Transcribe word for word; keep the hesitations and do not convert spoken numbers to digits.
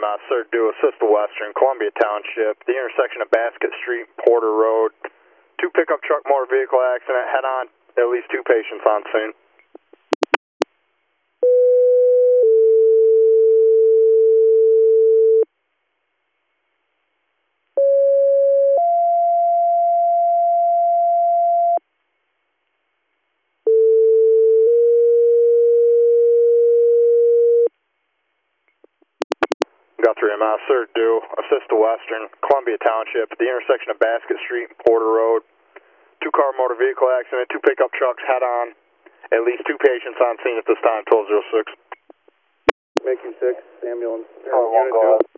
M S, sir, do assist the Western, Columbia Township, the intersection of Basket Street, Porter Road. Two pickup truck motor vehicle accident, head on, at least two patients on scene. Guthrie M S, sir, do assist the Western, Columbia Township, the intersection of Basket Street, Porter Road. Two car motor vehicle accident, two pickup trucks head on, at least two patients on scene at this time, twelve oh six. Making six, ambulance. Oh, one, go ahead.